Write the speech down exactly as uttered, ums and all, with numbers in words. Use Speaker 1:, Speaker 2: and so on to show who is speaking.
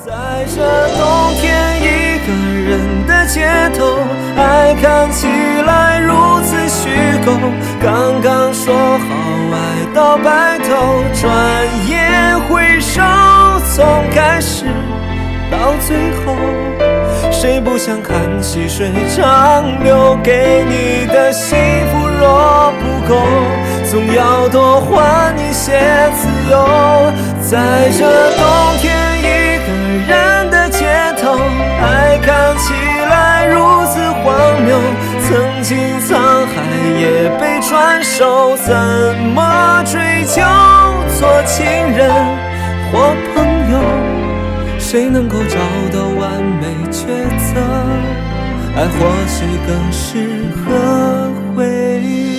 Speaker 1: 在这冬天一个人的街头，爱看起来如此虚构。刚刚说好爱到白头，转眼回首，从开始到最后，谁不想看细水长流？给你的幸福若不够，总要多还一些自由。在这冬天一个人的街头，爱看起来如此荒谬，曾经沧海也被转手，怎么追究？做情人或朋友，谁能够找到完美抉择？爱或许更适合回忆。